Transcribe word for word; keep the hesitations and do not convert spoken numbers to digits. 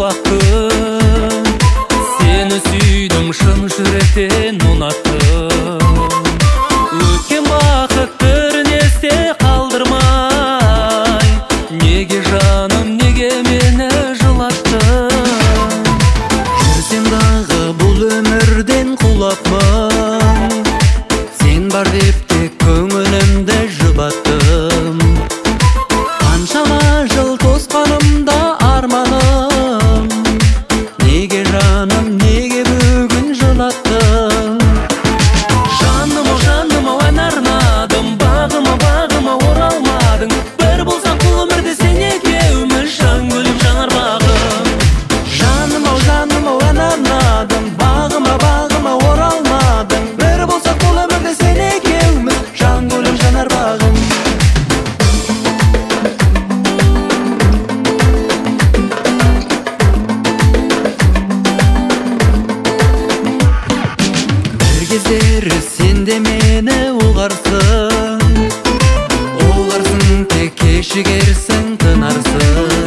бактым, сени сүйдүм, шын жүректен унаттым. Өткен бакытты эсте калдырмай, неге жаным, неге мени жылаттың? Жүрсем дагы бул өмүрден кулапмын, сен бар деп тек көңүлүмдө жұбаттым. Канчама жыл тосканымда арманым, неге жаным, неге бүгүн жылаттың? Жаным, о жаным, о ән арнадым, багыма, багыма оралмадың. Бір болсаң бұл өмірде сен екеуміз, жан гүлім, жанар бағым. Жаным, о жаным, о ән арнадым, багыма, багыма оралмадың. Бір болсаң бұл өмірде сен екеуміз, жан гүлім, жанар бағым. Кездері сен де мені уғарсың, оларсың, тек кешігерсің, тынарсың.